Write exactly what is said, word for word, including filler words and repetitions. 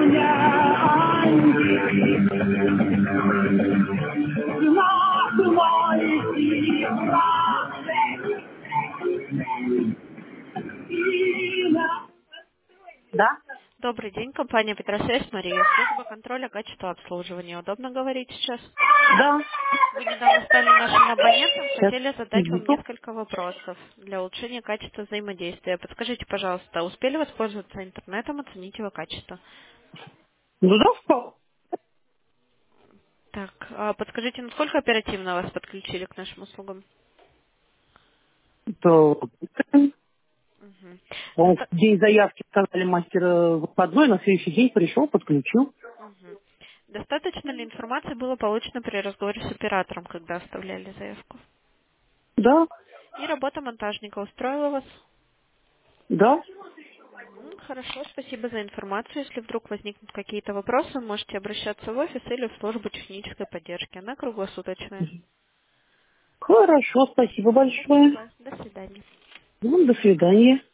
Да? Добрый день, компания Петросвязь, Мария. Служба контроля качества обслуживания. Удобно говорить сейчас? Да. Вы недавно стали нашим абонентом, Сейчас. хотели задать вам Минуту. несколько вопросов для улучшения качества взаимодействия. Подскажите, пожалуйста, успели воспользоваться интернетом, оценить его качество? Ну да, впал. Так, а подскажите, насколько оперативно вас подключили к нашим услугам? То, Мгм. он Доста- в день заявки сказали мастер э, выходной, на следующий день пришел, подключил. Мгм. Достаточно ли информации было получено при разговоре с оператором, когда оставляли заявку? Да, И работа монтажника устроила вас? да. Мгм. Хорошо, спасибо за информацию. Если вдруг возникнут какие-то вопросы, можете обращаться в офис или в службу технической поддержки. Она круглосуточная. Хорошо, спасибо большое. Спасибо. До свидания. Ну, до свидания.